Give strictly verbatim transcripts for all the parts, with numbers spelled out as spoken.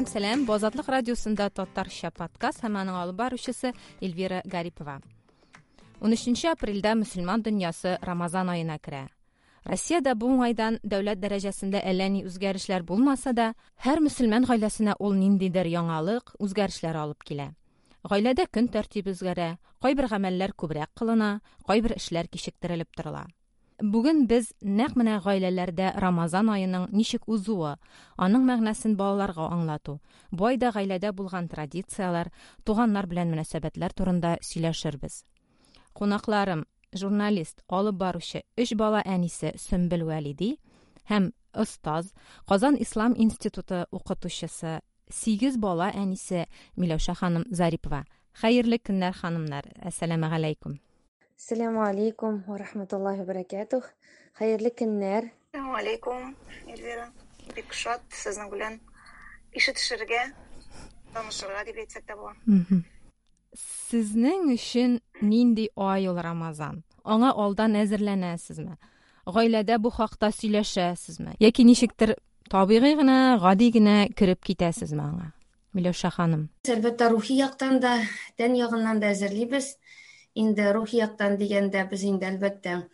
Сәлам, сәлам. Бозатлык радиосында Татарча подкаст һәм аның алып баручысы Эльвира Гарипова. унөченче апрельдә мөселман дөньясы Рамазан аена керә. Россиядә бу уңайдан дәүләт дәрәҗәсендә әллә ни үзгәрешләр булмаса да, һәр мөселман гаиләсенә ул ниндидер яңалык, үзгәрешләр алып килә. Гаиләдә көн тәртибе үзгәрә, кайбер гамәлләр күбрәк кылына, кайбер эшләр кичектерелеп торыла. Бүген без нәкъ менә гаиләләрдә Рамазан аеның ничек узуы, аның мәгънәсен балаларга аңлату, бу айда гаиләдә булган традициялар, туганнар белән мөнәсәбәтләр турында сөйләшербез. Кунакларым, журналист, алып баручы өч бала әнисе Сөмбел Вәлиди һәм остаз, Казан Ислам институты укытучысы, сигез бала әнисе Миләүшә ханым Зарипова. Хәерле көннәр, ханымнар. Әссәламу алейкум. Ассаламу алейкум ва рахматуллахи ва баракатух. Хәерле көннәр. Ассаламу алейкум, Эльвира. Бик шат сезнең белән ишетешергә, танышырга дип әйтсәк тә була. Сезнең өчен нинди ай ул Рамазан? Аңа алдан әзерләнәсезме? Гаиләдә бу хакта сөйләшәсезме? Яки ничектер табигый гына, гади гына кирип китәсезме аңа? Миләүшә ханым. Әлбәттә, рухи яктан да, тән ягыннан да әзерлибез. Инде рухи яктан дигәндә без инде әлбәттә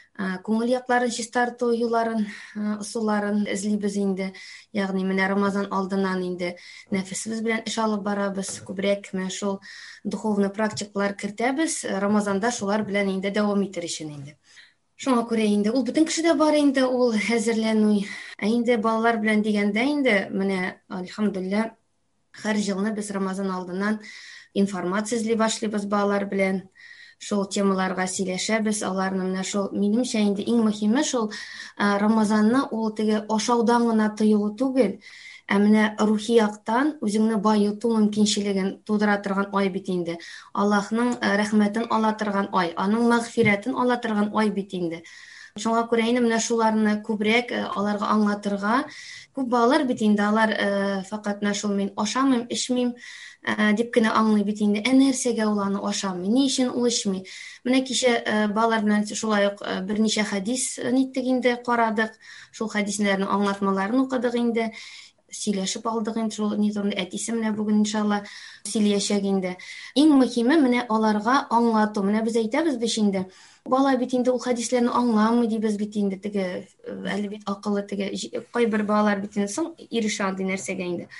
күңел якларын чистарту юлларын, усулларын эзлибез инде. Ягъни менә Рамазан алдыннан инде нәфесебез белән эш алып барабыз, күбрәк менә шул духовный практикалар кертәбез. Рамазанда шулар белән инде дәвам итер өчен инде. Шуңа күрә инде ул бөтен кешедә бар инде ул әзерләнү. Ә инде балалар белән дигәндә инде менә альхамдулилла һәр елны без Рамазан алдыннан информация эзли башлыйбыз балалар белән. Шул темаларга сөйләшәбез, аларны менә шул минемчә инде иң мөһиме шул Рамазанны ул теге ашаудан гына тыелу түгел, ә менә рухи яктан үзеңне байыту мөмкинчелеген тудыра торган ай бит инде. Аллаһның рәхмәтен ала торган ай, аның мәгъфирәтен ала торган ай бит инде. Шуңа күрә инде менә шуларны күбрәк аларга аңлатырга, күп балалар бит инде алар фақат менә шул мин ашамыйм, эчмим дип кенә аңлый бит инде. Ә нәрсәгә ул аны ашамый? Ни өчен ул эчми? Менә кичә балалар белән шулай ук берничә хәдис ниттек инде, карадык. Шул хәдисләрнең аңлатмаларын укыдык инде. Сөйләшеп алдык инде шул ни турында әтисе менә бүген иншалла сөйләячәк инде. Иң мөһиме менә аларга аңлату. Менә без әйтәбез бит инде. Бала бит инде ул хәдисләрне аңламый дибез бит инде теге әле бит акыллы теге кайбер балалар бит инде соң ирешә андый нәрсәгә инде.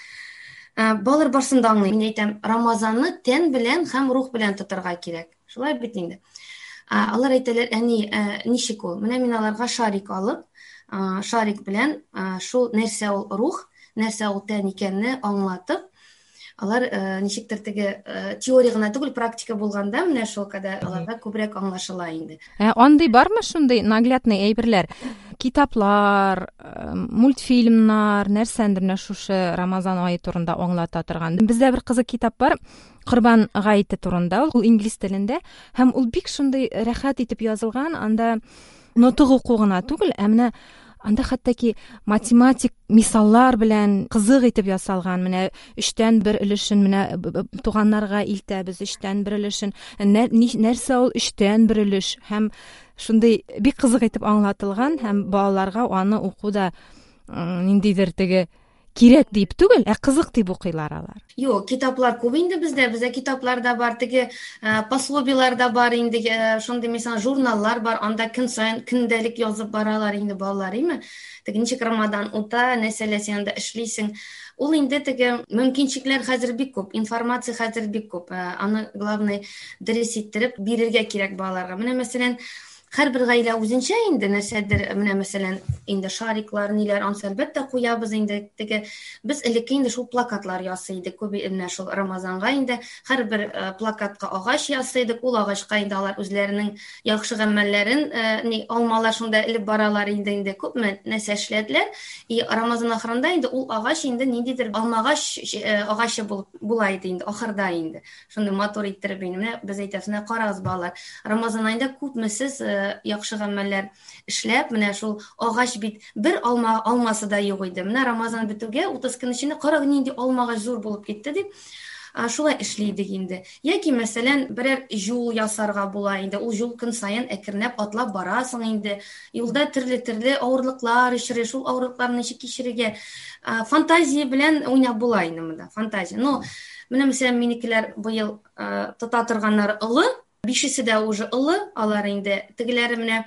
Балалар барсын да аңлый. Мин әйтәм, Рамазанны тән белән һәм рух белән тотарга кирәк. Шулай бит инде. Алар әйтәләр, әни, ничек ул? Менә мин аларга шарик алып, шарик белән шул нәрсә ул рух, нәрсә ул тән икәнне аңлатып, алар ничектер теге теория гына түгел, практика булганда менә шул кадәр аларга күбрәк аңлашыла инде. Андый бармы шундый наглядный әйберләр? Китаплар, мультфильмнар, нәрсәндер менә шушы Рамазан ае турында аңлата торган. Бездә бер кызык китап бар, Корбан гаете турында, ул инглиз телендә, һәм ул бик шундый рәхәт итеп язылган, анда нотык уку гына түгел, ә менә анда хәтта математик мисаллар белән кызык итеп ясалган. Менә өчтән бер өлешен менә туганнарга илтәбез, өчтән бер өлешен. Нәрсә ул өчтән бер өлеш? Һәм шундый бик кызык итеп аңлатылган һәм балаларга аны укуда ниндидер теге кирәк дип түгел, ә кызык дип укыйлар алар. Юк, китаплар күп инде бездә, бездә китапларда бар, теге пособиеларда бар инде, шундый мисал журналлар бар, анда көн сайын көндәлек язып баралар инде балалар, име? Теге ничек Рамадан ута, нәрсәләр син анда эшлисең. Ул инде теге мөмкинчекләр хәзер бик күп, информация хәзер бик күп. Аны главный дөрес иттереп бирергә кирәк балаларга. Менә мәсәлән, һәр бер гаилә үзенчә инде нәрсәдер, менә мәсәлән, инде шариклар, ниләр ансы әлбәттә куябыз инде. Теге без элекке инде шул плакатлар ясый идек, күп менә шул Рамазанга инде һәр бер плакатка агач ясый идек. Ул агачка инде алар үзләренең яхшы гамәлләрен, ни алмалар шунда элеп баралар инде инде күпме нәрсә эшләделәр. И Рамазан ахырында инде ул агач инде ниндидер алмагач агачы булып була иде инде ахырда инде. Шундый матур иттереп инде без әйтәсенә карагыз балалар. Рамазан айында күпме сез яхшы гамәлләр эшләп, менә шул агач бит бер алма алмасы да юк иде. Менә Рамазан бетүгә утыз көн эчендә караг нинди алмагач зур булып китте дип. шулай эшлидек инде. Яки мәсәлән, берәр юл ясарга була инде. Ул юл көн сайын әкренләп атлап барасың инде. Юлда төрле-төрле авырлыклар очрый, шул авырлыкларны ничек кичерергә фантазия белән уйнап була инде монда. Фантазия. Ну, менә мәсәлән, минекеләр быел тота торганнар олы, бишесе дә уже олы, алар инде тегеләре менә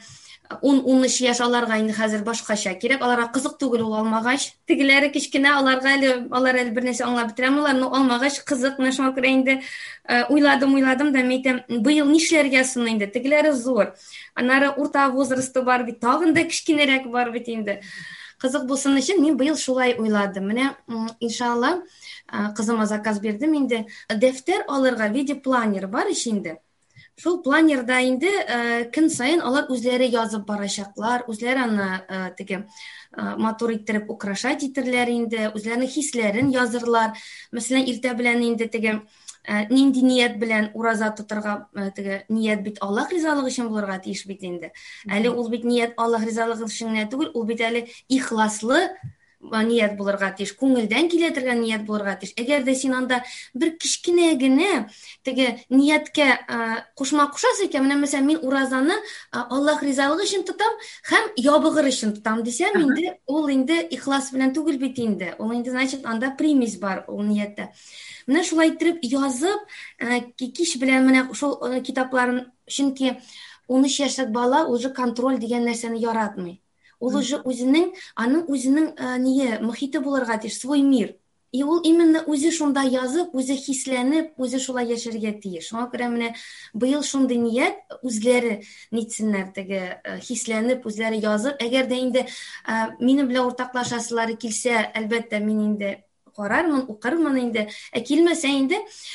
ун өч яшь аларга инде хәзер башкача кирәк, аларга кызык түгел ул алмагач. Тегеләре кичкенә аларга әле алар әле бернәрсә аңлап бетерәмәләр, но алмагач кызык, менә шуңа күрә инде уйладым, уйладым да мәйтәм, быел нишләргә соң инде? Тегеләре зур. Аннары урта возрасты бар бит, тагын да кичкенәрәк бар бит инде. Кызык булсын өчен мин быел шулай уйладым. Менә иншалла кызыма заказ бирдем инде. Дәфтәр алырга видеопланер бар ичендә. Шул планерда инде көн сайын алар үзләре язып барачаклар, үзләре аны теге матур иттереп украшать итерләр инде, үзләренең хисләрен язырлар. Мәсәлән, иртә белән инде теге нинди ният белән ураза тотырга, теге ният бит Аллаһ ризалыгы өчен булырга тиеш бит инде. Әле ул бит ният Аллаһ ризалыгы өчен генә түгел, ул бит әле ихласлы ният булырга тиеш, күңелдән килә торган ният булырга тиеш. Әгәр дә син анда бер кичкенә генә теге нияткә кушма кушасы икән, менә мәсәлән, мин уразаны Аллаһ ризалыгы өчен тотам һәм ябыгыр өчен тотам дисәм, инде ул инде ихлас белән түгел бит инде. Ул инде, значит, анда примесь бар ул нияттә. Менә шулай итеп язып, кич белән менә шул китапларын, чөнки ун өч яшьлек бала уже контроль дигән нәрсәне яратмый. Ул уже үзенең, аның үзенең ние мөхите булырга тиеш, свой мир. И ул именно үзе шунда язып, үзе хисләнеп, үзе шулай яшәргә тиеш. Шуңа күрә менә быел шундый ният үзләре нитсеннәр, теге хисләнеп, үзләре язып. Әгәр дә инде минем белән уртаклашасылары килсә, әлбәттә мин инде карармын, укырмын инде. Ә килмәсә инде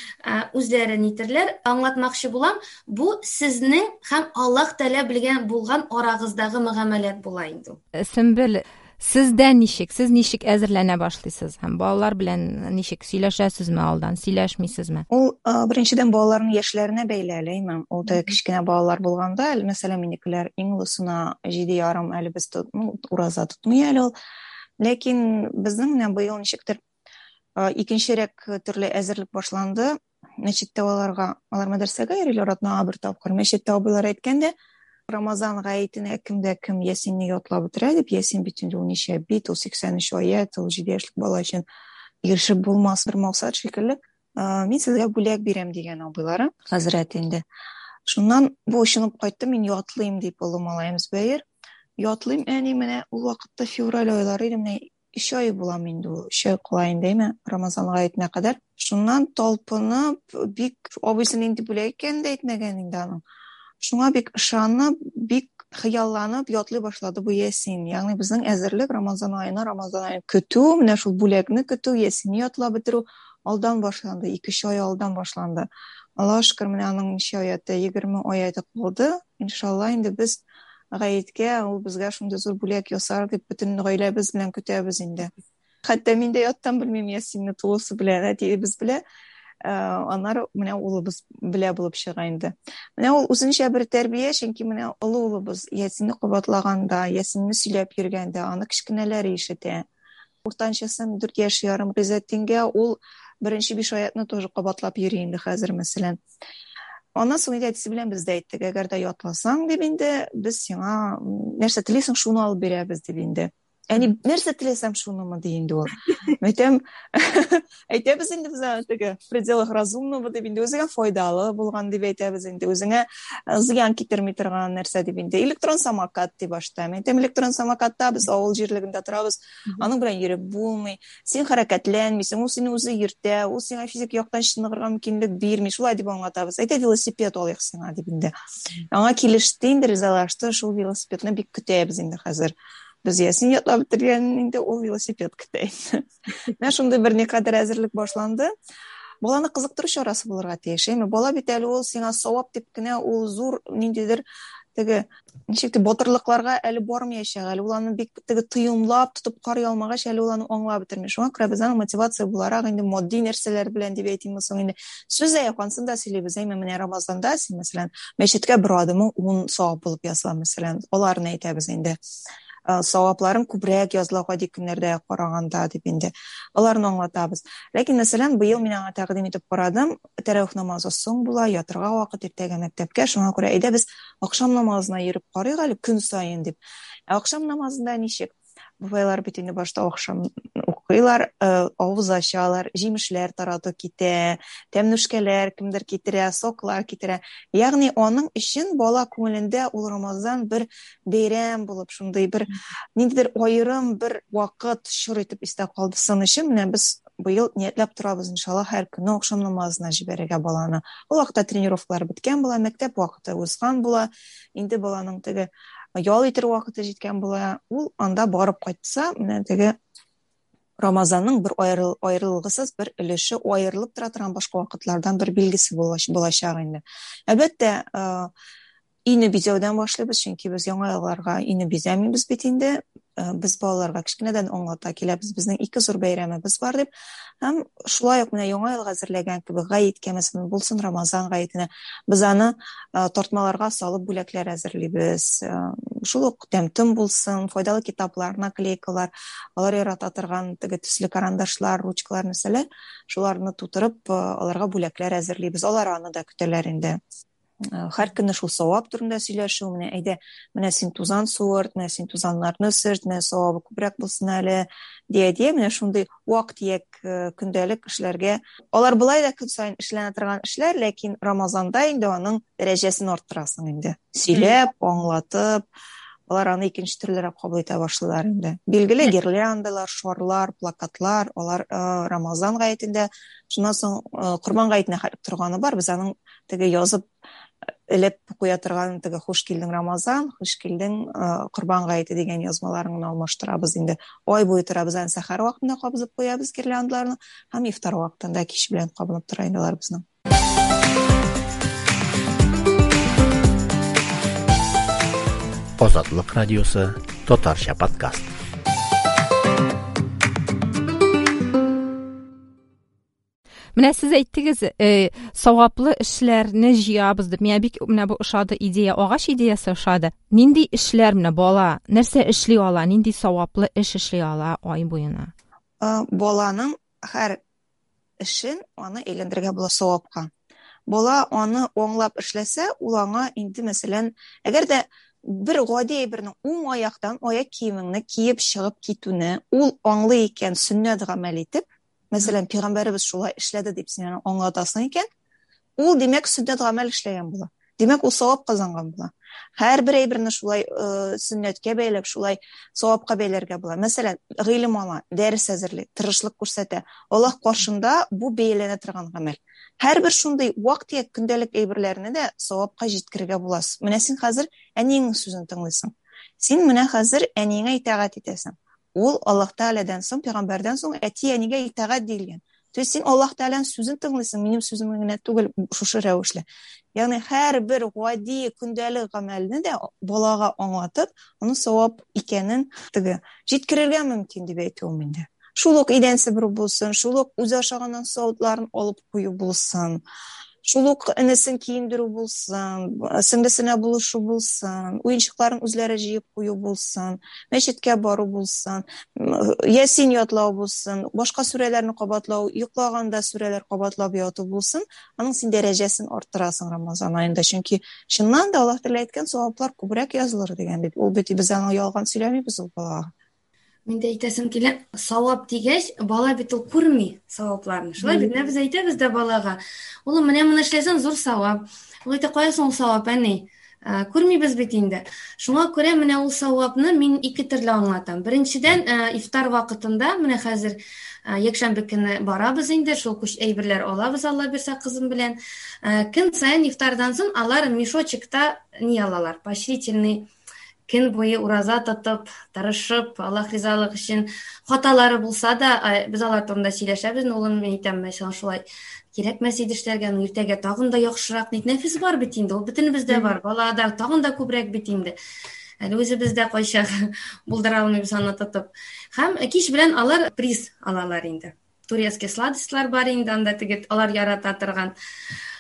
үзләре нитерләр, аңлатмакчы булам, бу сезнең һәм Аллаһ Тәгалә белгән булган арагыздагы мөгамәләт була инде. Сөмбел, сездә ничек, сез ничек әзерләнә башлыйсыз һәм балалар белән ничек сөйләшәсезме алдан, сөйләшмисезме? Ул беренчедән балаларның яшьләренә бәйле әле. Ул да кичкенә балалар булганда, мәсәлән, минекеләр иң олысына җиде ярым әле без ураза тотмый әле ул. Ләкин безнең менә быел ничектер икенчерәк төрле әзерлек башланды. Мәчеттә аларга, алар мәдрәсәгә йөриләр, атна бер тапкыр. Мәчеттә абыйлар әйткәндә, Рамазан гаетенә кемдә кем Ясинне ятлап бетерә дип, Ясин бит инде ул ничә бит, ул сиксән өч аят, ул җиде яшьлек бала өчен ирешеп булмас бер максат шикелле. Мин сезгә бүләк бирәм дигән абыйлары, хәзрәт инде. Шуннан бу ышанып кайтты, мин ятлыйм дип, улы малаемыз бәер. Ятлыйм, әни менә ул вакытта февраль айлары иде, менә өч ай булам инде ул, өч ай калайын димме, Рамазан гаетенә кадәр. Шуннан талпынып, бик абыйсын инде бүләк икән дә әйтмәгән инде аның. Шуңа бик ышанып, бик хыялланып ятлый башлады бу Ясин. Ягъни безнең әзерлек Рамазан аена, Рамазан аен көтү, менә шул бүләкне көтү, Ясинне ятлап бетерү алдан башланды, ике өч ай алдан башланды. Аллаһ шөкер, менә аның ничә аяты, егерме аяты калды. Иншалла инде без гаеткә, ул безгә шундый зур бүләк ясар дип бөтен гаиләбез белән көтәбез инде. Хәтта мин дә яттан белмим Ясинне тулысы белән, әтиебез белән. Аннары менә улыбыз белә булып чыга инде. Менә ул үзенчә бер тәрбия, чөнки менә олы улыбыз Ясинне кабатлаганда, Ясинне сөйләп йөргәндә, аны кичкенәләре ишетә. Уртанчасын дүрт яшь ярым Гыйззәтдингә ул беренче биш аятны тоже кабатлап йөри инде хәзер мәсәлән. Аннан соң инде әтисе белән без дә әйттек, әгәр дә ятласаң дип инде, без сиңа нәрсә телисең шуны алып бирәбез дип инде. Әни, нәрсә теләсәм шунымы ди инде ул. Мәйтәм, әйтәбез инде без теге в пределах разумного дип инде, үзеңә файдалы булган дип әйтәбез инде, үзеңә зыян китерми торган нәрсә дип инде. Электрон самокат дип башта. Мәйтәм, электрон самокатта без авыл җирлегендә торабыз, аның белән йөреп булмый. Син хәрәкәтләнмисең, ул сине үзе йөртә, ул сиңа физик яктан чыныгырга мөмкинлек бирми, шулай дип аңлатабыз. Әйтә, велосипед алыйк сиңа дип инде. Аңа килеште инде, ризалашты, шул велосипедны бик көтәбез инде хәзер. Без Ясин ятлап бетергән инде ул велосипед көтә. Менә шундый бер никадәр әзерлек башланды. Баланы кызыктыру чарасы булырга тиеш. Әйме, бала бит әле ул сиңа савап дип кенә ул зур ниндидер теге ничек батырлыкларга әле бармаячак. Әле ул аны бик теге тыйымлап тотып карый алмагач, әле ул аны аңлап бетерми. Шуңа күрә без аны мотивация буларак инде модди нәрсәләр белән дип әйтим соң инде. Сүз аякансында сөйлибез. Әйме, менә Рамазанда син мәсәлән мәчеткә бер адымың ун савап булып ясала мәсәлән. Аларны әйтәбез инде. савапларын күбрәк языла гади көннәрдә караганда дип инде аларны аңлатабыз. Ләкин мәсәлән, быел мин аңа тәкъдим итеп карадым, тәрәвих намазы соң була, ятырга вакыт, иртәгә мәктәпкә, шуңа күрә әйдә без акшам намазына йөреп карыйк әле көн саен дип. Акшам намазында ничек? Бабайлар бит инде башта акшам укыйлар, авыз ачалар, җимешләр тарату китә, тәмнүшкәләр кемдер китерә, соклар китерә. Ягъни аның өчен бала күңелендә ул Рамазан бер бәйрәм булып, шундый бер ниндидер аерым бер вакыт шур итеп истә калдысын өчен менә без быел ниятләп торабыз, иншалла, һәр көнне акшам намазына җибәрергә баланы. Ул вакытта тренировкалар биткән була, мәктәп вакыты узган була. Инде баланың теге ял итер вакыты җиткән була. Ул анда барып кайтса, менә теге Рамазанның бер аерылгысыз бер өлеше, аерылып тора торган башка вакытлардан бер билгесе булачак инде. Әлбәттә, ине бизәүдән башлыйбыз, чөнки без яңа елларга ине бизәмибез бит инде. Без балаларга кичкенәдән аңлата киләбез, безнең ике зур бәйрәмебез бар дип. Һәм шулай ук менә яңа елга әзерләгән кебек гаеткә мәсәлән булсын, Рамазан гаетенә без аны тартмаларга салып бүләкләр әзерлибез. Шул ук тәмтем булсын, файдалы китаплар, наклейкалар, алар ярата торган теге төсле карандашлар, ручкалар мәсәлән, шуларны тутырып аларга бүләкләр әзерлибез. Алар аны да көтәләр инде. Һәр көнне шул савап турында сөйләшү, менә әйдә, менә син тузан суырт, менә син тузаннарны сөрт, менә савабы күбрәк булсын әле, дия-дия, менә шундый вак-төяк көндәлек эшләргә. Алар булай да көн саен эшләнә торган эшләр, ләкин Рамазанда инде аның дәрәҗәсен арттырасың инде. Сөйләп, аңлатып, алар аны икенче төрлерәк кабул итә башлыйлар инде. Билгеле гирляндалар, шарлар, плакатлар, алар Рамазан гаетендә, шуннан соң Корбан гаетенә хәлеп торганы бар. Без аның теге язып элеп куя торган теге хуш килдең Рамазан, хуш килдең Корбан гаете дигән язмаларын алмаштырабыз инде. Ай буе торабыз, аны сәхәр вакытында кабызып куябыз гирляндаларны, һәм ифтар вакытында кич белән кабынып тора инде алар безнең. Азатлык радиосы, Татарча подкаст. Менә сез әйттегез, саваплы эшләрне җыябыз дип. Миңа бик менә бу ошады идея, агач идеясы ошады. Нинди эшләр менә бала, нәрсә эшли ала, нинди саваплы эш эшли ала ай буена? Баланың һәр эшен аны әйләндерергә була савапка. Бала аны аңлап эшләсә, ул аңа инде мәсәлән, әгәр дә бер гади әйберне уң аяктан аяк киемеңне киеп чыгып китүне ул аңлый икән, сөннәт гамәл итеп, мәсәлән, пәйгамбәрбез шулай эшләде дип син аңлатасың икән, ул димәк сөннәт гамәл эшләгән була. Димәк, ул савап казанган була. Һәр бер әйберне шулай сөннәткә бәйләп, шулай савапка бәйләргә була. Мәсәлән, гыйлем ала, дәрес әзерли, тырышлык күрсәтә. Аллаһ каршында бу бәйләнә торган гамәл. Һәр бер шундый вак-төяк көндәлек әйберләрне дә савапка җиткерергә буласың. Менә син хәзер әниеңнең сүзен тыңлыйсың. Син менә хәзер әниеңә итагать итәсең. Ул Аллаһ Тәгаләдән соң, пәйгамбәрдән соң әти әнигә итагать дилгән. То есть син Аллаһ Тәгаләнең сүзен тыңлыйсың, минем сүземне генә түгел, шушы рәвешле. Ягъни һәр бер гади көндәлек гамәлне дә балага аңлатып, аны савап икәнен теге җиткерергә мөмкин дип әйтүем инде. Шул ук идән себерү булсын, шул ук үз ашаганнан савытларын алып кую булсын, шул ук энесен киендерү булсын, сеңлесенә булышу булсын, уенчыкларын үзләре җыеп кую булсын, мәчеткә бару булсын, ясин ятлау булсын, башка сүрәләрне кабатлау, йоклаганда сүрәләр кабатлап яту булсын, аның син дәрәҗәсен арттырасың Рамазан аенда, чөнки чыннан да Аллаһ Тәгалә әйткән саваплар күбрәк язылыр дигән бит. Ул бит без аны ялган сөйләмибез ул балага. Мен дә әйтәсем килә, савап дигәч, бала бит ул күрми савапларны. Шулай бит, без әйтәбез дә балага. Ул менә моны эшләсәң зур савап. Ул әйтә, кая соң савап, әни? Күрмибез бит инде. Шуңа күрә менә ул савапны мин ике төрле аңлатам. Беренчедән, ифтар вакытында, менә хәзер якшәмбе көнне барабыз инде, шул күч әйберләр алабыз, Алла бирсә кызым белән. Көн саен ифтардан соң алар мешочекта ни алалар? Поощрительный көн буе ураза тотып, тырышып, Аллаһ ризалыгы өчен хаталары булса да, без алар турында сөйләшәбез. Улым әйтәм, мәсәлән, шулай кирәкмәс иде эшләргә, иртәгә тагын да яхшырак нит нәфис бар бит инде. Ул бөтенебездә бар. Балада тагын да күбрәк бит инде. Әле үзебездә кайчак булдыра алмыйбыз аны тотып. Һәм кич белән алар приз алалар инде. Турецкий сладостьлар бар инде, анда теге алар ярата торган.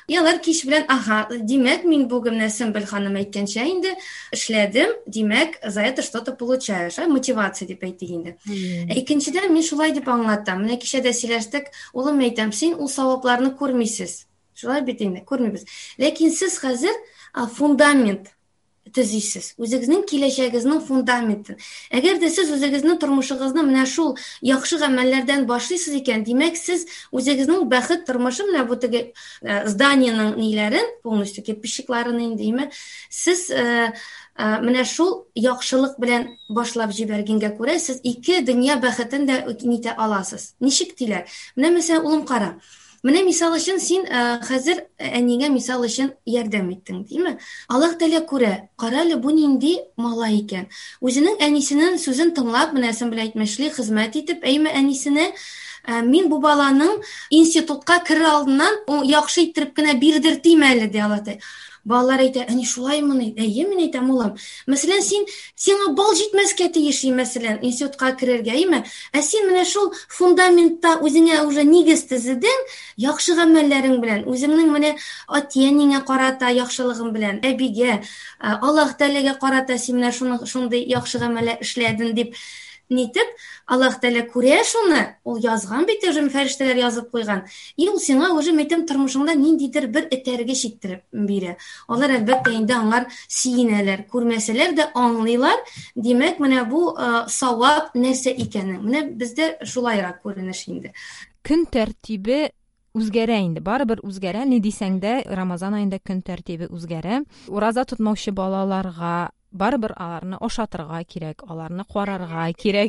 Ялар кич белән, ага, димәк, мин бүген менә Сөмбел ханым әйткәнчә инде эшләдем, димәк, за это что-то получаешь, мотивация дип әйтик инде. Икенчедән, мин шулай дип аңлатам. Менә кичә дә сөйләштек, улым әйтәм, син ул савапларны күрмисез. Шулай бит инде, күрмибез. Ләкин сез хәзер фундамент төзисез. Үзегезнең киләчәгезнең фундаментын. Әгәр дә сез үзегезнең тормышыгызны менә шул яхшы гамәлләрдән башлыйсыз икән, димәк, сез үзегезнең бәхет тормышы менә бу теге зданиянең ниләрен, полностью кирпичикларын инде, сез менә шул яхшылык белән башлап җибәргәнгә күрә, сез ике дөнья бәхетен дә нитә аласыз. Ничек диләр? Менә мәсәлән, улым кара. Менә мисал өчен син хәзер әнигә мисал өчен ярдәм иттең, димме? Аллаһ Тәгалә күрә, каралы бу нинди малай икән. Үзенең әнисенең сүзен тыңлап, менә Сөмбел әйтмешли хезмәт итеп, әйме әнисенә мин бу баланың институтка керер алдыннан яхшы иттереп кенә бирдертим әле ди Аллаһ. Балалар әйтә, әни шулаймыни? Әйе, мин әйтәм, улым. Мәсәлән, син сиңа бал җитмәскә тиеш, мәсәлән, институтка керергә, әйме? Ә син менә шул фундаментта үзеңә уже нигез төзедең, яхшы гамәлләрең белән, үзеңнең менә ата-әнеңә карата яхшылыгың белән, әбигә, Аллаһ Тәгаләгә карата син менә шундый яхшы гамәлләр эшләдең дип нитеп, Аллаһ Тәгалә күрә шуны, ул язган бит, уже фәрештәләр язып куйган. И ул сиңа уже мәйтәм тормышыңда ниндидер бер этәргеч иттереп бирә. Алар әлбәттә инде аңар сөенәләр, күрмәсәләр дә аңлыйлар. Димәк, менә бу савап нәрсә икәнен. Менә бездә шулайрак күренеш инде. Көн тәртибе үзгәрә инде. Барыбер үзгәрә, ни дисәң дә, Рамазан аенда көн тәртибе үзгәрә. Ураза тотмаучы балаларга барыбер аларны ашатырга кирәк, аларны карарга кирәк.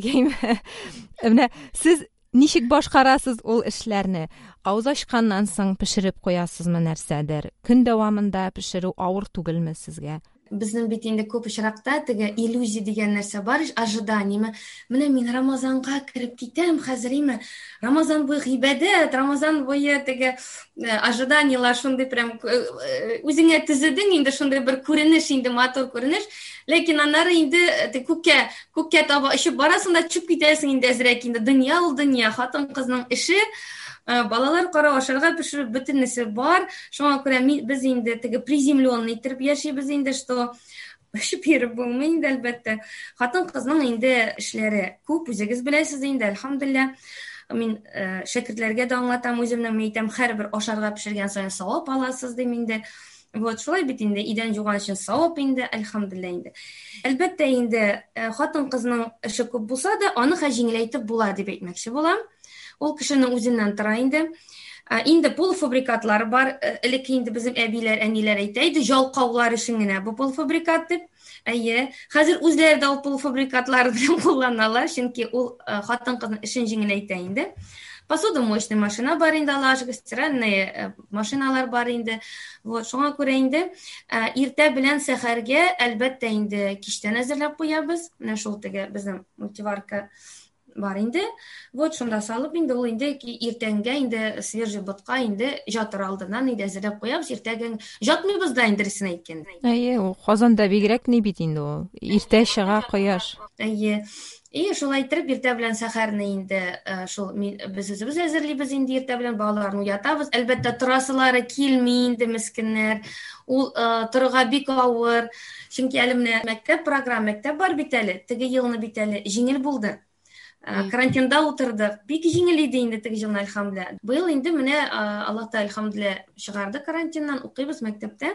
Менә сез ничек башкарасыз ул эшләрне? Авыз ачканнан соң пешереп куясызмы нәрсәдер? Көн дәвамында пешерү авыр түгелме сезгә? Безнең бит инде күп очракта теге иллюзия дигән нәрсә бар, ожидание. Менә мин Рамазанга кирип китәм хәзер, Рамазан буе гыйбадәт, Рамазан буе теге ожиданиелар шундый прям үзеңә төзедең инде шундый бер күренеш инде, матур күренеш. Ләкин аннары инде күккә, күккә таба ишеп барасың да чүп китәсең инде әзрәк инде. Дөнья ул дөнья, хатын кызның эше. Балалар кара ашарга пешереп бөтенесе бар. Шуңа күрә без инде теге приземленный итеп яшибез инде, что шипер булмый инде әлбәттә. Хатын кызның инде эшләре күп, үзегез беләсез инде, әлхәмдүлилlah. Мин шәкертләргә дә аңлатам, үземнең әйтәм, һәрбер ашарга пешергән саен савап аласыз дим инде. Вот шулай бит инде, идән жуган өчен савап инде, әлхәмдүлилlah инде. Әлбәттә инде хатын кызның эше күп булса да, аны җиңеләйтеп була дип әйтмәкче булам. Ул кешенең үзеннән тора инде. Инде полуфабрикатлар бар. Элекке инде безнең әбиләр, әниләр әйтә иде, жалкаулар өчен генә бу полуфабрикат дип. Әйе, хәзер үзләре дә ул полуфабрикатлар белән кулланалар, чөнки ул хатын кызның эшен җиңеләйтә инде. Посудомоечный машина бар инде, алашык, стиральные машиналар бар инде. Вот, шуңа күрә инде иртә белән сәхәргә әлбәттә инде кичтән әзерләп куябыз. Менә шул теге безнең мультиварка бар инде. Вот шунда салып инде ул инде иртәнгә инде свежий ботка инде жатыр алдыннан инде әзерләп куябыз. Иртәгә жатмыйбыз да инде рисен әйткәндә. Әйе, ул Казанда бигрәк ни бит инде ул. Иртә чыга кояш. Әйе. И шулай итеп иртә белән сәхәрне инде шул без үзебез әзерлибез инде иртә белән балаларны уятабыз. Әлбәттә торасылары килми инде мескеннәр. Ул торырга бик авыр. Чөнки әле менә мәктәп программа мәктәп бар бит әле. Теге елны бит әле җиңел булды. Карантинда утырдык. Бик җиңел иде инде теге җылны, әлхәмдүлилlah. Быел инде менә Аллаһ та әлхәмдүлилlah чыгарды карантиннан, укыйбыз мәктәптә.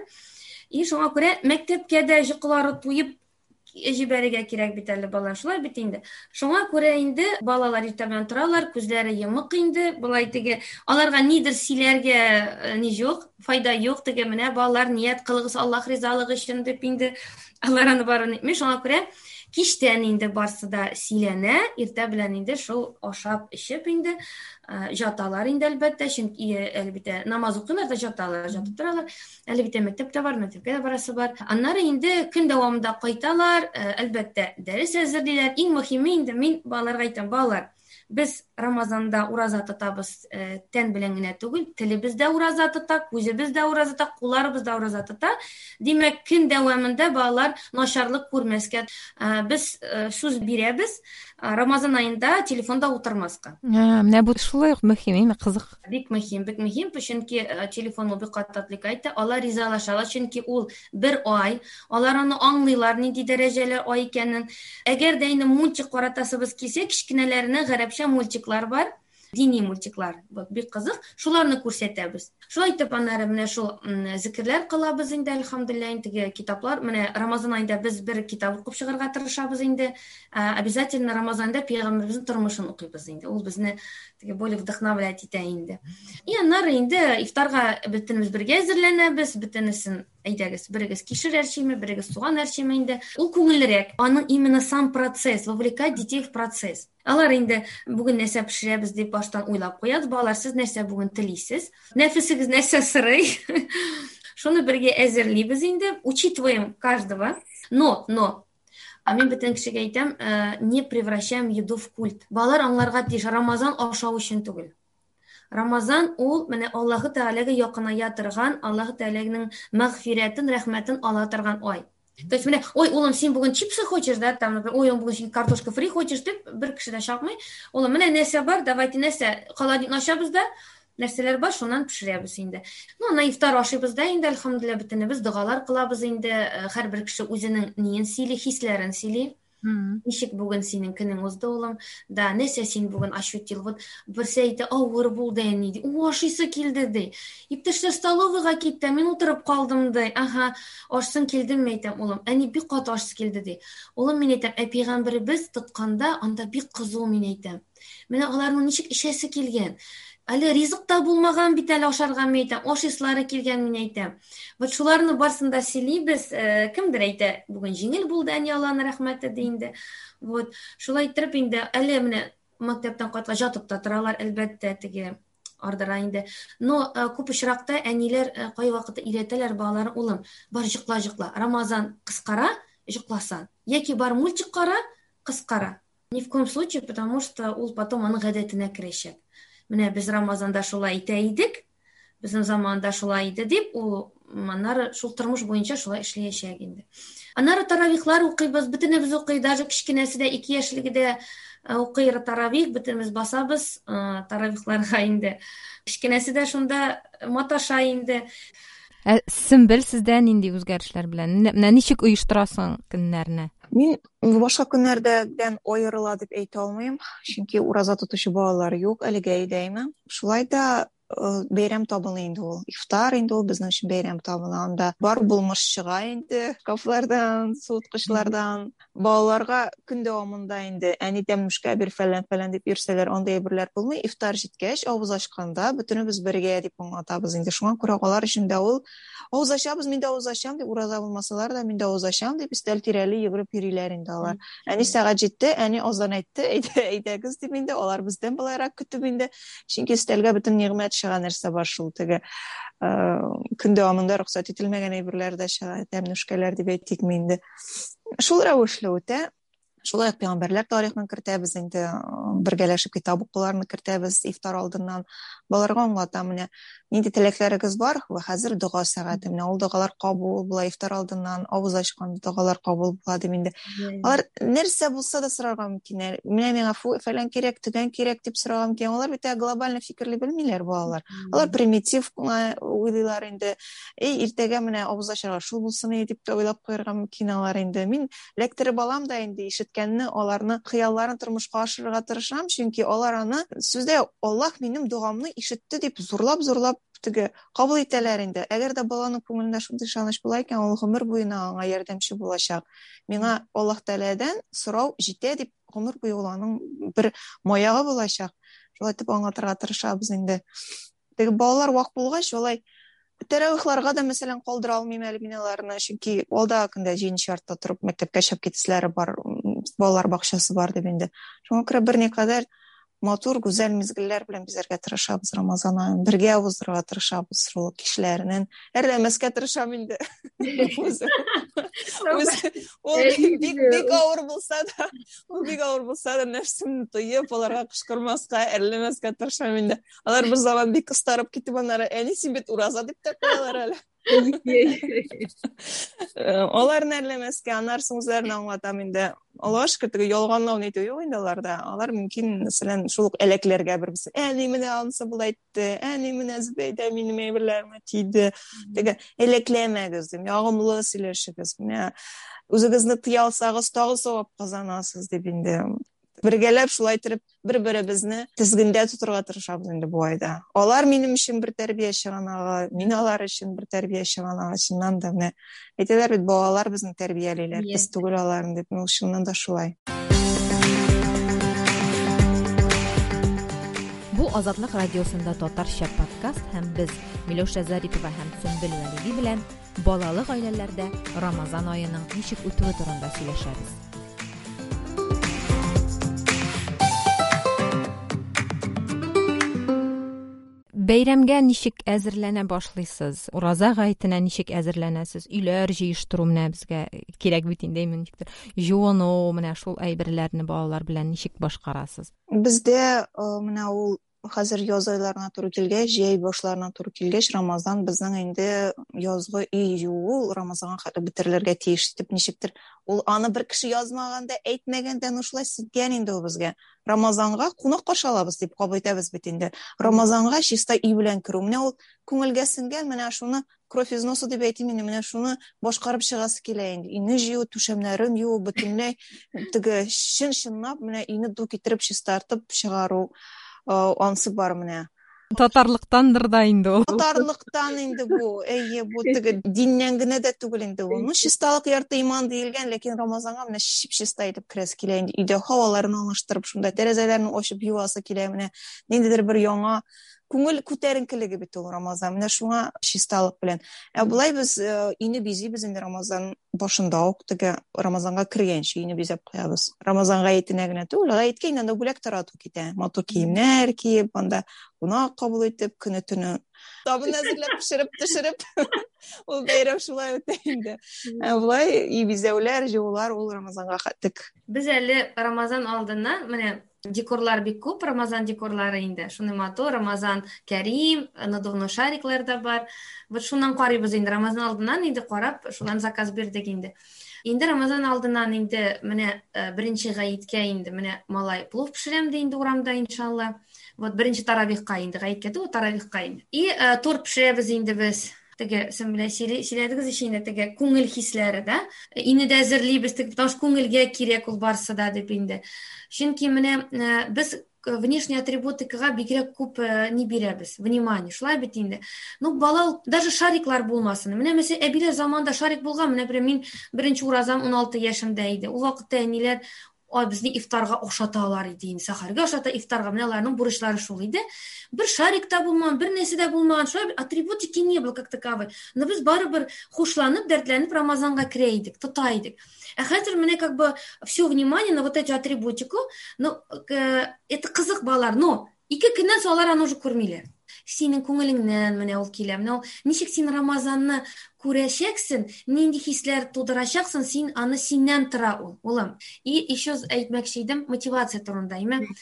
И шуңа күрә мәктәпкә дә җыклары туеп җибәрергә кирәк бит әле балалар. Шулай бит инде. Шуңа күрә инде балалар иртә белән торалар, күзләре йомык инде. Булай теге аларга нидер сөйләргә ни юк, файда юк. Теге менә балалар ният кылыгыз Аллаһ ризалыгы өчен дип инде алар аны барын әйтми. Шуңа күрә кичтән инде барсы да сөйләнә, иртә белән инде шул ашап эчеп инде жаталар инде әлбәттә, чөнки әлбәттә намаз укыйлар да жаталар, жатып торалар. Әлбәттә мәктәптә бар, мәктәпкә дә барасы бар. Аннары инде көн дәвамында кайталар, әлбәттә дәрес әзерлиләр. Иң мөһиме инде мин балаларга әйтәм, балалар, Без Рамазанда ураза тотабыз, тән белән генә түгел, телебез дә ураза тота, күзебез дә ураза тота, кулларыбыз да ураза тота. Димәк, көн дәвамында балалар начарлык күрмәскә. Без сүз бирәбез, Рамазан айында телефонда утырмаска. Менә бу шулай ук мөһим, кызык. Бик мөһим, бик мөһим, чөнки телефон ул бик каты отвлекает. Алар ризалашалар, чөнки ул бер ай, алар аны аңлыйлар, нинди дәрәҗәләр ай икәнен. Әгәр дә инде мультик каратасыбыз килсә, кичкенәләренә гарәпчә мультиклар бар. Дини мультиклар, бик кызык. Шуларны күрсәтәбез. Шулай итеп, аннары менә шул зикрләр кылабыз инде, әлхәмдүлилләh, инде китаплар. Менә Рамазан айында без бер китап укып чыгарга тырышабыз инде. Обязательно Рамазанда пәйгамбәребезнең тормышын укыйбыз инде. Ул безне теге более вдохновлять итә инде. И аннары инде ифтарга бөтенебез бергә әзерләнәбез, бөтенесен әйдәгез, берегез кишер әрчиме, берегез суган әрчиме инде. Ул күңеллерәк. Аның именно сам процесс, вовлекать детей в процесс. Алар инде бүген нәрсә пешерәбез дип баштан уйлап куябыз. Балалар, сез нәрсә бүген телисез? Нәфесегез нәрсә сырый? Шуны бергә әзерлибез инде, учитываем каждого. Но, но А мен бөтен кешегә әйтәм, не превращаем еду в культ. Балалар аңларга тиеш, Рамазан ашау өчен түгел. Рамазан ул менә Аллаһы Тәгаләгә якыная торган, Аллаһы Тәгаләнең мәгъфирәтен, рәхмәтен ала торган ай. То есть менә, ой, улым, син бүген чипсы хочешь, да, там, например, ой, бүген син картошка фри хочешь дип, бер кеше дә шакмый. Улым, менә нәрсә бар, давайте нәрсә, холодильник ачабыз да, нәрсәләр бар, шуннан пешерәбез инде. Ну, ана ифтар ашыйбыз да инде, әлхәмдүлилләh, бөтенебез дугалар кылабыз инде, һәрбер кеше үзенең ниен сөйли, хисләрен сөйли. Ничек бүген синең көнең узды, улым? Да, нәрсә син бүген ощутил? Вот берсе әйтә, авыр булды әни ди. У, ашыйсы килде ди. Иптәшләр столовыйга китте, мин утырып калдым ди. Аха, ашсың килдеңме әйтәм, улым? Әни бик каты ашсы килде ди. Улым, мин әйтәм, ә пәйгамбәребез тотканда, анда бик кызу, мин әйтәм. Менә аларның ничек ишәсе килгән? Әле ризыкта булмаган бит, әле ашарга мен әйтәм, ашыслары килгән, мин әйтәм. Вот шуларны барсында сөйлибез, кемдер әйтә, бүген җиңел булды, әни Аллаһның рәхмәте ди инде. Вот шулай итеп инде, әле менә мәктәптән кайтка жатып та торалар, әлбәттә, теге ардыра инде. Но күп очракта әниләр кайвакыт өйрәтәләр балаларын, улым, бар җыкла, җыкла. Рамазан кыскара, җыкласан. Яки бар мультик кара, кыскара. Ни в коем случае, потому что ул потом аның гадәтенә керәчәк. Менә без Рамазанда шулай итә идек, безнең заманда шулай иде дип, ул маннары шул тормыш буенча шулай эшләячәк инде. Аннары таравихлар укыйбыз, бөтенебез укый, даже кичкенәсе дә ике яшьлеге дә укый таравих, бөтенебез басабыз таравихларга инде. Кичкенәсе дә шунда маташа инде. Сөмбел, сездән нинди үзгәрешләр белән? Менә ничек оештырасың көннәрне? Мин башка көннәрдән аерыла дип әйтә алмыйм, чөнки ураза тотучы балалар юк, әлегә әйдәйме. Шулай да бәйрәм табыны инде ул. Ифтар инде ул безнең өчен бәйрәм табыны. Анда бар булмыш чыга инде, кафлардан, суыткычлардан. Балаларга көн дәвамында инде әни тәмүшкә бер фәлән-фәлән дип йөрсәләр, андай әйберләр булмый. Ифтар җиткәч, авыз ачканда бөтенебез бергә дип аңлатабыз инде. Шуңа күрә алар өчен дә ул авыз ачабыз, мин дә авыз ачам дип, ураза булмасалар да, мин дә авыз ачам дип, өстәл тирәли йөгереп йөриләр инде алар. Әни сәгать җитте, әни азан әйтте, әйдәгез дип инде, алар бездән былайрак көтеп инде. Чөнки өстәлгә бөтен нигъмәт чыга нәрсә бар шул, теге көн дәвамында рөхсәт ителмәгән әйберләр дә чыга, тәмнүшкәләр дип әйтикме инде. Шул рәвешле үтә. Шулай пәйгамбәрләр тарихын кертәбез инде, бергәләшеп китап укуларны кертәбез ифтар алдыннан. Балаларга аңлатам, менә нинди теләкләрегез бар, ва хәзер дуга сәгате, менә ул дугалар кабул була, ифтар алдыннан авыз ачканда дугалар кабул була дип инде. Алар нәрсә булса да сорарга мөмкин. Менә миңа фәлән кирәк, төгән кирәк дип сорарга мөмкин. Алар бит глобаль фикерле белмиләр балалар. Алар примитив уйлыйлар инде. Эй, иртәгә менә авыз ачарга шул булсын дип тә уйлап куярга мөмкин алар инде. Мин лекторы балам да инде ишеткәнне, аларны хыялларын тормышка ашырырга тырышам, чөнки алар аны сүздә Аллаһ минем дугамны ишетте дип зурлап-зурлап теге кабул итәләр инде. Әгәр дә баланың күңелендә шундый ышаныч була икән, ул гомер буена аңа ярдәмче булачак. Миңа Аллаһ Тәгаләдән сорау җитә дип, гомер буе аның бер маягы булачак. Шулай итеп аңлатырга тырышабыз инде. Теге балалар вак булгач, шулай тәрәвихларга да мәсәлән калдыра алмыйм әле мин аларны, чөнки алда көндә җиденче артта торып мәктәпкә чыгып китәселәре бар, балалар бакчасы бар дип инде. Шуңа күрә берникадәр матур, гүзәл мизгелләр белән бизәргә тырышабыз Рамазан аен. Бергә узырга тырышабыз шул кишләреннән. Әрләмәскә тырышам инде. Ул бик бик авыр булса да, ул бик авыр булса да нәфсемне тоеп, аларга кычкырмаска, әрләмәскә тырышам инде. Алар бер заман бик кыстарып китеп аннары, әни син бит ураза дип тә куялар әле. Алар нәрләмәскә, анар сүзләрне аңлатам инде. Аллаһ шөкер, теге ялганлау нитү юк инде аларда. Алар мөмкин, мәсәлән, шул ук элекләргә бер берсе. Әни менә анысы булай итте, әни менә Зөбәйдә минем әйберләремә тиде. Теге элекләмәгез, ягымлы сөйләшегез. Менә үзегезне тыя алсагыз, тагы савап казанасыз дип инде. Бергәләп шулай итеп бер-беребезне тизгендә тутырга тырышабыз инде бу айда. Алар минем өчен бер тәрбияче ганага, мин алар өчен бер тәрбияче ганага, чыннан да менә әйтәләр бит, балалар безне тәрбиялиләр, без түгел аларны дип, ну чыннан да шулай. Бу Азатлык радиосында татарча подкаст һәм без Миләүшә Зарипова һәм Сөмбел Вәлиди белән балалы гаиләләрдә Рамазан аеның ничек үтүе турында сөйләшәбез. Бәйрәмгә ничек әзерләнә башлыйсыз? Ураза гаетенә ничек әзерләнәсез? Үйләр җыештыру менә безгә кирәк бит инде, ничектер җыйну, менә шул әйберләрне балалар белән ничек башкарасыз? Бездә менә ул хәзер яз айларына туры килгәч, җәй башларына туры килгәч, Рамазан безнең инде язгы үй җыю, Рамазанга хәтле бетерләргә тиеш дип ничектер. Ул аны бер кеше язмаганда, әйтмәгәндә нушлай ситкән инде ул безгә. Рамазанга кунак кашалабыз дип кабул итәбез бит инде. Рамазанга чиста үй белән керү. Менә ул күңелгә сеңгән, менә шуны кровь из носа дип әйтим инде, менә шуны башкарып чыгасы килә инде. Ине җыю, түшәмнәрен ю, бөтенләй теге чын-чынлап менә ине ду китереп чистартып чыгару ансы бар менә. Татарлыктандыр да инде ул. Татарлыктан инде бу. Әйе, бу теге диннән генә дә түгел инде ул. Ну, чисталык ярты иман диелгән, ләкин Рамазанга менә чип-чиста итеп керәсе килә инде. Өйдә һаваларын алыштырып, шунда тәрәзәләрне ачып юасы килә менә. Ниндидер бер яңа күңел күтәренкелеге бит ул Рамазан. Менә шуңа чисталык белән. Ә булай без ине бизибез инде Рамазан башында ук, теге Рамазанга кергәнче ине бизәп куябыз. Рамазанга әйтенә генә түгел, әйткән инде анда бүләк тарату китә. Матур киемнәр киеп, анда кунак кабул итеп, көне-төне табын әзерләп пешереп төшереп. Ул бәйрәм шулай үтә инде. Ә булай и бизәүләр, җыулар ул Рамазанга хәтлек. Без әле Рамазан алдыннан менә декорлар бик күп, Рамазан декорлары инде. Шуны матур, Рамазан Кәрим, надувной шариклар да бар. Вот шуннан карыйбыз инде Рамазан алдыннан инде карап, шулан заказ бирдек инде. Инде Рамазан алдыннан инде менә беренче гаеткә инде менә малай плов пешерәм ди инде урамда иншалла. Вот беренче таравихка инде гаеткә дә таравихка инде. И торт пешерәбез инде без. Теге сәмлә сөйләдегез ишенә теге күңел хисләре да. Ине дә әзерлибез, потому что күңелгә кирәк ул барсы да дип инде. Чөнки менә без внешний атрибутикага бигрәк күп не бирәбез, внимание. Шулай бит инде. Ну, бала даже шариклар булмасын. Менә мәсәлән, әбиләр заманда шарик булган, менә мин беренче уразам он алты яшымда иде. Ул вакытта әниләр ай безне ифтарга охшаталар иде инде. Сахарга охшата, ифтарга менә аларның бурычлары шул иде. Бер шарик та булмаган, бер нәрсә дә булмаган. Шулай атрибутики не было как таковой. Но без барыбер хушланып, дәртләнеп Рамазанга керә идек, тота идек. А хәзер менә как бы все внимание на вот эти атрибутику, ну, это кызык балалар, но ике көннән соң алар аны уже күрмиләр. Синең күңелеңнән менә ул килә. Менә ул ничек син Рамазанны күрәчәксең, нинди хисләр тудырачаксың, син аны синнән тора ул, улым. И еще әйтмәкче идем мотивация турында.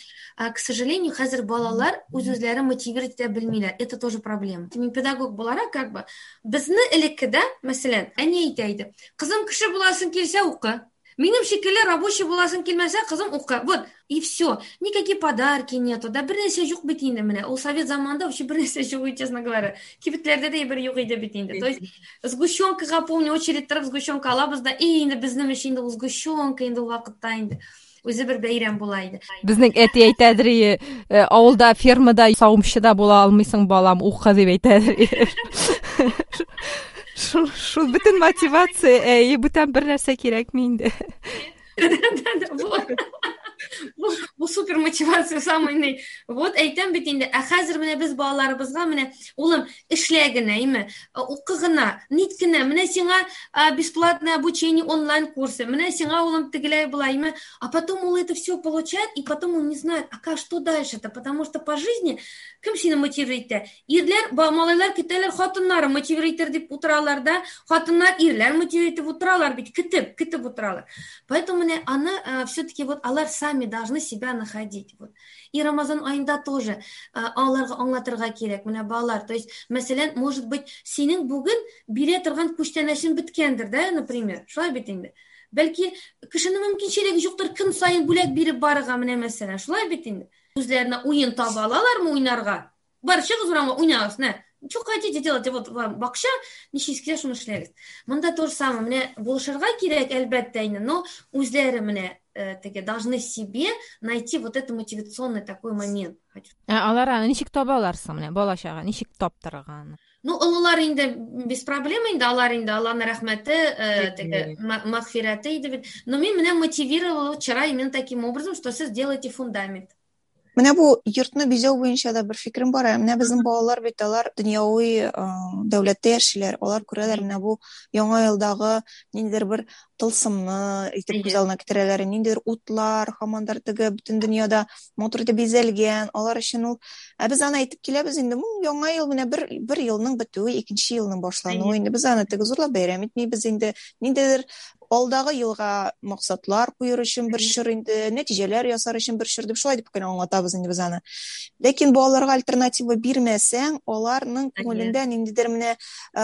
К сожалению, хәзер балалар үз-үзләрен мотивировать итә белмиләр. Это тоже проблема. Мин педагог буларак как бы безне элеккедә, мәсәлән, әни әйтә иде. Кызым кеше буласың килсә укы. Минем шикелле рабочий буласың килмәсә, кызым укы. Вот, и все. Никакие подарки нету. Да бер нәрсә юк бит инде менә. Ул совет заманда вообще бер нәрсә юк, честно говоря. Кибетләрдә дә бер юк иде бит инде. То есть сгущенкага помню, очередь торып сгущенка алабыз да, и инде безнең өчен инде ул сгущенка инде вакытта инде. Үзе бер бәйрәм була иде. Безнең әти әйтәдер, авылда, фермада савымчыда була алмыйсың балам, укы дип әйтәдер. Шул бөтен мотивация, әй, бүтән бер нәрсә кирәкми инде. бу супер мотивация самый. Вот әйтәм бит инде. Ә хәзер менә без балаларыбызга менә улым эшләгенә, име, укыгына, ниткенә, менә сиңа бесплатное обучение онлайн курсы, менә сиңа улым тегеләй булаймы, а потом он это все получает, и потом он не знает, а как что дальше-то, потому что по жизни кем сине мотивирует? Ирләр, малайлар китәләр, хатыннары мотивирует дип утыралар да, хатыннар ирләр мотивирует дип утыралар бит, китеп, китеп утыралар. Поэтому менә аны все-таки вот алар сами должны себя находить. Вот. И Рамазан айында тоже аларга аңлатырга кирәк, менә балалар. То есть, мәсәлән, может быть, синең бүген бирә торган күчтәнәшең биткәндер, да, например. Шулай бит инде. Бәлки кешенең мөмкинчелеге юктыр көн сайын бүләк биреп барырга, менә мәсәлән. Шулай бит инде. Үзләренә уен таба алалармы уйнарга? Бар, чыгыз урамга уйнагыз, нә. Что хотите делать? Вот вам бакча, ничего шуны эшләгез. Монда то же самое. Менә булышырга кирәк, әлбәттә инде, но үзләре менә теге должны себе найти вот это мотивационный такой момент. Алар аны ничек табалар соң, менә балачага ничек таптырган? Ну, олылар инде без проблем инде, алар инде Аллаһның рәхмәте, теге мәгъфирәте иде бит. Но мен менә мотивировала вчера именно таким образом, что сез делаете фундамент. Менә бу йортны бизәү буенча да бер фикерем бар. Менә безнең балалар бит алар дөньяви дәүләттә яшиләр. Алар күрәләр менә бу яңа елдагы ниндидер бер тылсымны итеп күз алдына китерәләр, ниндидер утлар, хамандар теге бөтен дөньяда матур итеп бизәлгән. Алар өчен ул, ә без аны әйтеп киләбез инде, бу яңа ел менә бер бер елның бетүе, икенче елның башлануы. Инде без аны теге зурлап бәйрәм итмибез инде. Ниндидер алдагы елга максатлар куер өчен бер чор инде, нәтиҗәләр ясар өчен бер чор дип шулай дип кенә аңлатабыз инде без аны. Ләкин балаларга альтернатива бирмәсәң, аларның күңелендә ниндидер менә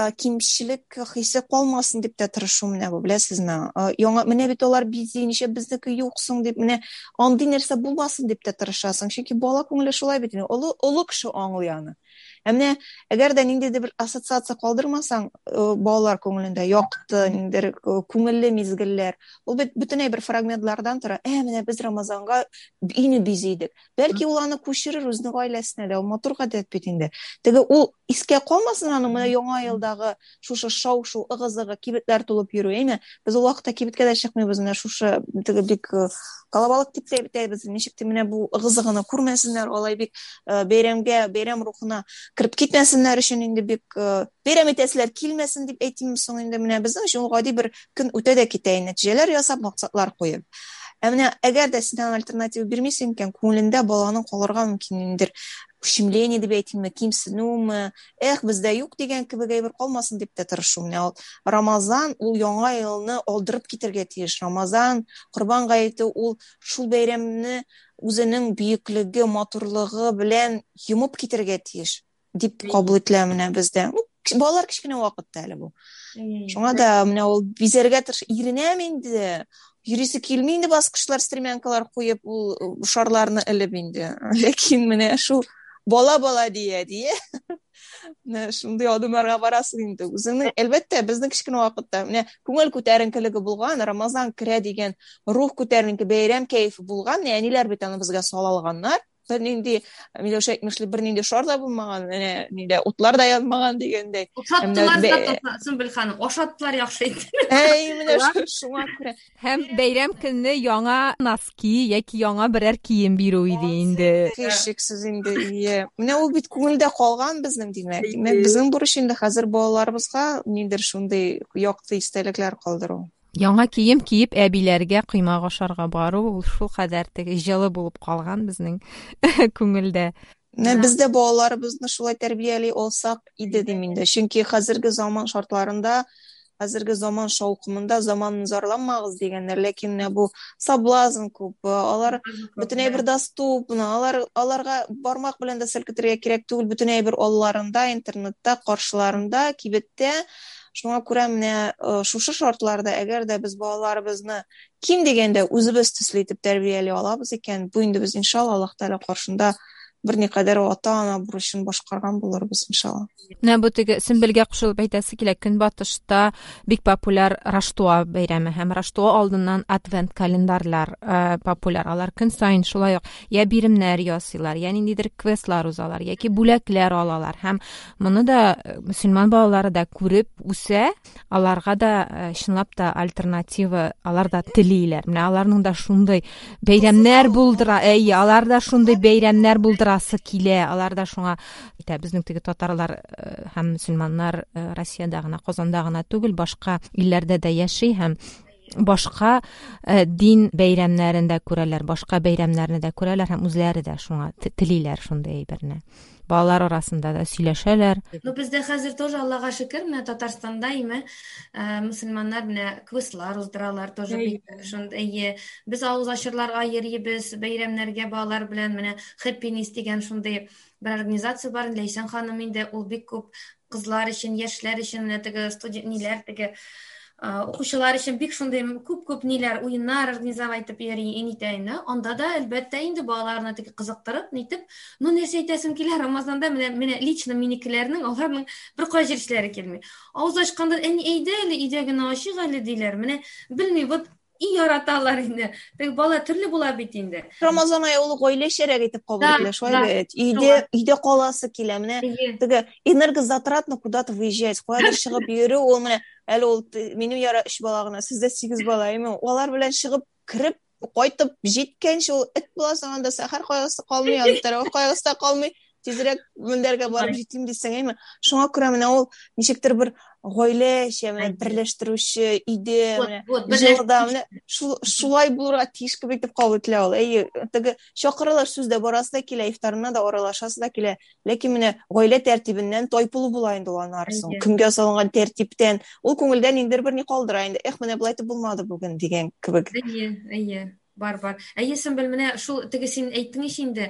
кимчелек хисе калмасын дип тә тырышу менә бу, беләсезме? Яңа менә бит алар бизи, ничә безнеке юксың дип менә андый нәрсә булмасын дип тә тырышасың. Чөнки бала күңеле шулай бит. Олы олы кеше аңлый аны. Ә менә әгәр дә ниндидер бер ассоциация калдырмасаң, балалар күңелендә якты, ниндидер күңелле мизгелләр, ул бит бөтенләй бер фрагментлардан тора. Ә менә без Рамазанга ине бизидек. Бәлки ул аны күчерер үзенең гаиләсенә дә, ул матур гадәт бит инде. Теге ул искә калмасын аны менә яңа елдагы шушы шау-шу, ыгы-зыгы, кибетләр тулып йөрү, әйме? Без ул вакытта кибеткә дә чыкмыйбыз, менә шушы теге бик калабалык дип тә әйтәбез. Ничек тә менә бу ыгы-зыгыны күрмәсеннәр, алай бик бәйрәмгә, бәйрәм рухына кирип китмәсеннәр өчен инде бик бәйрәм итәселәр килмәсен дип әйтим соң инде менә безнең өчен гади бер көн үтә дә китә, нәтиҗәләр ясап, максатлар куеп. Ә менә әгәр дә син альтернатива бирмисең икән, күңелендә баланың калырга мөмкиндер. Ущемление дип әйтимме, кимсенүме, эх, бездә юк дигән кебек әйбер калмасын дип тә тырышу. Менә Рамазан ул яңа елны алдырып китәргә тиеш. Рамазан, Корбан гаете ул шул бәйрәмне үзенең бөеклеге, матурлыгы белән йомып китәргә тиеш дип кабул ителә менә бездә. Балалар кичкенә вакытта әле бу. Шуңа да менә ул бизәргә тырыш, иренәм инде. Йөрисе килми инде, баскычлар, стремянкалар куеп, ул шарларны элеп инде. Ләкин менә шул бала-бала дия, дия. Менә шундый адымларга барасың инде. Үзеңнең әлбәттә безнең кичкенә вакытта менә күңел күтәренкелеге булган, Рамазан керә дигән рух күтәренке, бәйрәм кайфы булган, әниләр бит аны безгә салалганнар. Бер нинди Миләүшә әйтмешли, бер нинди шар да булмаган, менә нидә утлар да янмаган дигәндәй. Ошаттылар да, Сөмбел ханым, ошаттылар яхшы итеп. Әй, менә шуңа күрә. Һәм бәйрәм көнне яңа носки яки яңа берәр кием бирү иде инде. Кешексез инде, ие. Менә ул бит күңелдә калган безнең, димәк. Димәк, безнең бурыч инде хәзер балаларыбызга ниндидер шундый якты истәлекләр калдыру. Яңа кием киеп әбиләргә коймак ашарга бару, ул шул кадәр теге җылы булып калган безнең күңелдә. Менә бездә балаларыбызны шулай тәрбияли алсак иде дим инде. Чөнки хәзерге заман шартларында, хәзерге заман шаукымында заманны зарланмагыз дигәннәр, ләкин менә бу соблазн күп. Алар бөтенләй бер доступны, алар аларга бармак белән дә селкетергә кирәк түгел, бөтенләй бер алларында, интернетта, каршыларында, кибеттә. Шуңа күрә менә шушы шартларда әгәр дә без балаларыбызны ким дигәндә үзебез төсле итеп тәрбияли алабыз икән, бу инде без иншалла Аллаһ Тәгалә каршында берникадәр ата-ана бурычын башкарган булырбыз иншалла. Менә бу теге Сөмбелгә кушылып әйтәсе килә, Көнбатышта бик популяр Раштуа бәйрәме һәм Раштуа алдыннан адвент календарлар популяр. Алар көн сайын шулай ук я биремнәр ясыйлар, я ниндидер квестлар узалар, яки бүләкләр алалар һәм моны да мөселман балалары да күреп үсә, аларга да чынлап та альтернатива, алар да телиләр. Менә аларның да шундый бәйрәмнәр булдыра, әй, алар да шундый бәйрәмнәр булдырасы килә, алар да шуңа итә безнең теге татарлар һәм мөселманнар Россиядә гына, Казанда гына түгел, башка илләрдә дә яши һәм башка дин бәйрәмнәрендә күрәләр, башка бәйрәмнәрне дә күрәләр һәм үзләре дә шуңа телиләр шундый әйберне. Балалар арасында да сөйләшәләр. Ну бездә хәзер тоже Аллага шөкер, менә Татарстанда име мөселманнар менә квестлар уздыралар, тоже бик шундый. Без авыз ачырларга йөрибез, бәйрәмнәргә балалар белән менә Happiness дигән шундый бер организация бар, Ләйсән ханым инде, ул бик күп кызлар өчен, яшьләр өчен, менә теге студент ниләр, теге укучылар өчен бик шундый күп-күп ниләр, уеннар организовать итеп йөри инде. Анда да әлбәттә инде балаларны теге кызыктырып, нитеп, ну нәрсә әйтәсем килә, Рамазанда менә менә лично минекеләрнең, аларның бер кай җиршләре килми. Авыз ачканда әни әйдә әле, өйдә генә ачык әле диләр. Менә белми, вот и яраталар инде. Теге бала төрле була бит инде. Рамазан ае ул гаиләшәрәк итеп кабул ителә, шулай бит. Өйдә өйдә каласы килә, менә теге энергозатратно куда-то выезжать, куядыр чыгып йөрү, ул менә әле ул минем яра өч бала гына, сездә сигез бала, әйме, алар белән чыгып кирип, кайтып җиткәнче ул эт буласың, анда сәхәр кайгысы калмый, анда тарау кайгысы калмый, тизрәк мендәргә барып җитим дисәң, әйме. Шуңа күрә менә ул ничектер бер гаилә шәмәне берләштерүче иде, менә җылда менә шулай булырга тиеш кебек дип кабул ителә ул. Әйе, теге чакырылыш сүздә барасы да килә, ифтарына да аралашасы да килә. Ләкин менә гаилә тәртибеннән тайпылу була инде анарсын. Көнгә салынган тәртиптән ул күңелдә ниндер бер ни калдыра инде.Эх, менә булай итеп булмады бүген дигән кебек. Әйе, әйе. Бар бар. Әйе, Сөмбел, менә шул теге син әйттең инде,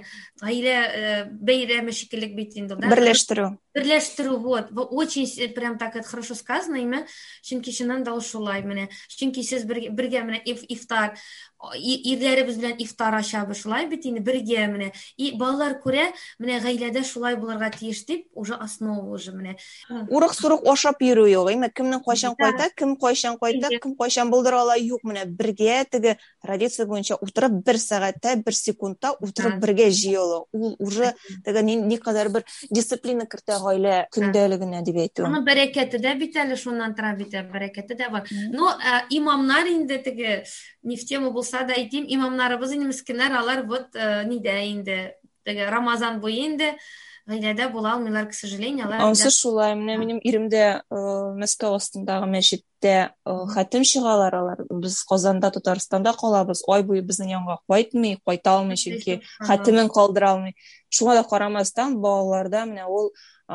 гаилә бәйрәме шикелле бит инде, да? Берләштерү. Берләштерү, вот. Очень прям так это хорошо сказано, име. Чөнки чыннан да шулай менә. Чөнки сез бергә менә ифтар, ирләребез белән ифтар ачабыз, шулай бит инде бергә менә. И балалар күрә, менә гаиләдә шулай булырга тиеш дип, уже основа уже менә. Урык-сурык ашап йөрү юк, име. Кемнең кайчан кайта, кем кайчан кайта, кем кайчан булдыра ала юк, менә бергә теге традиция буенча утырып бер сәгатьтә, бер секундта утырып бергә җыелу. Ул уже теге никадәр бер дисциплина кертә гаилә көндәлегенә дип әйтү. Аның бәрәкәте дә бит әле шуннан тора бит, бәрәкәте дә бар. Но имамнар инде теге нефтема булса да әйтим, имамнарыбыз инде мискеннәр, алар вот нидә инде теге Рамазан буе инде гаиләдә була алмыйлар, к сожалению, алар. Ансы шулай, менә минем иремдә Мәскәү астындагы мәчеттә хатим чыгалар, алар. Без Казанда, Татарстанда калабыз. Ай буе безнең янга кайтмый, кайта алмый, чөнки хатимен калдыра алмый. Шуңа да карамастан, балаларда менә ул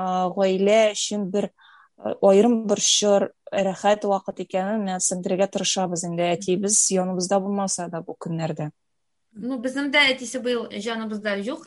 гаилә өчен бер аерым бер чор, рәхәт вакыт икәнен менә сеңдерергә тырышабыз инде. Әтибез яныбызда булмаса да бу көннәрдә. Ну, безнең дә әтисе быел җаныбызда юк.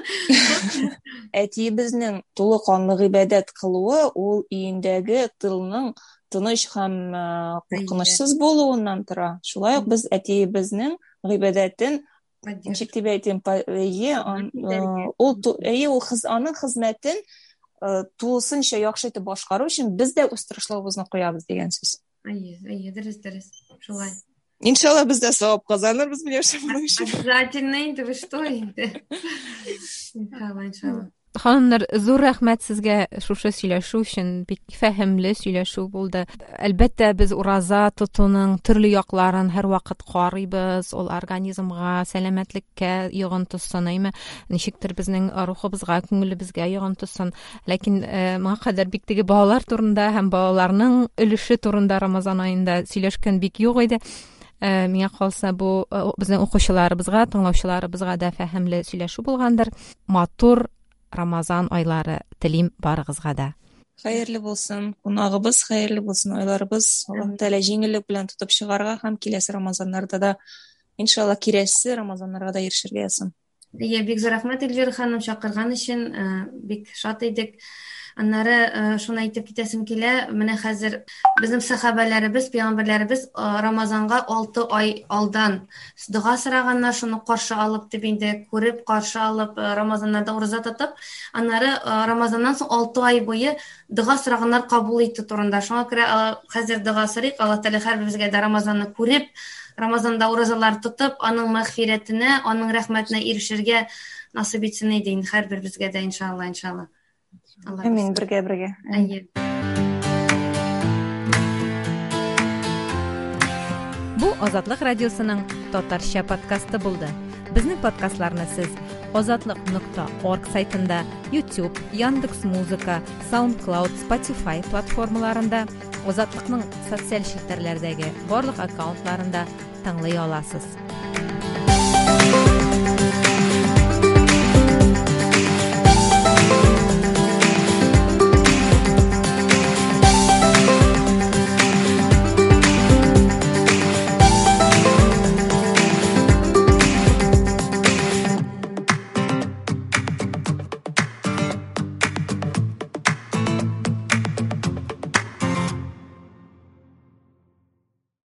Әтибезнең тулы канлы гыйбадәт кылуы ул өендәге тылның тыныч һәм куркынычсыз булуыннан тора. Шулай ук без әтибезнең гыйбадәтен ничек дип әйтим, ул әйе ул аның хезмәтен тулысынча яхшы итеп башкару өчен без дә үз тырышлыгыбызны куябыз дигән сүз. Әйе, әйе, дөрес, дөрес. Шулай. Иншалла без дә савап казанырбыз, Миләүшә моның өчен. Обязательно инде, вы что инде. Иншалла, иншалла. Ханымнар, зур рәхмәт сезгә шушы сөйләшү өчен, бик фәһемле сөйләшү булды. Әлбәттә, без ураза тотуның төрле якларын һәр вакыт карыйбыз, ул организмга, сәламәтлеккә йогынтысын, әйме, ничектер безнең рухыбызга, күңелебезгә йогынтысын. Ләкин моңа кадәр бик теге балалар турында һәм балаларның өлеше турында Рамазан аенда сөйләшкән бик юк иде. Миңа калса, бу безнең укучыларыбызга, тыңлаучыларыбызга да фәһемле сөйләшү булгандыр. Матур Рамазан айлары телим барыгызга да. Хәерле булсын, кунагыбыз хәерле булсын, айларыбыз Аллаһ Тәгалә җиңеллек белән тотып чыгарга һәм киләсе Рамазаннарда да иншалла кирәсе Рамазаннарга да ирешергә ясын. Әйе, бик зур рәхмәт Эльвира ханым чакырган өчен, бик шат идек. Аннары шуны әйтеп китәсем килә, менә хәзер безнең сахабәләребез, пәйгамбәрләребез Рамазанга алты ай алдан дуга сораганнар, шуны каршы алып дип инде күреп, каршы алып Рамазаннарда ураза тотып, аннары Рамазаннан соң алты ай буе дуга сораганнар кабул итү турында. Шуңа күрә хәзер дуга сорыйк, Аллаһ Тәгалә һәрберебезгә дә Рамазанны күреп, Рамазанда уразалар тотып, аның мәгъфирәтенә, аның рәхмәтенә ирешергә насыйп итсен иде инде һәрберебезгә дә иншалла, иншалла. Амин, бергә бергә. Әйе. Бу Азатлык радиосының татарча подкасты булды. Безнең подкастларны сез азатлык нокта орг сайтында, YouTube, Яндекс.Музыка, SoundCloud, Spotify платформаларында, Азатлыкның социаль челтәрләрдәге барлык аккаунтларында тыңлый аласыз.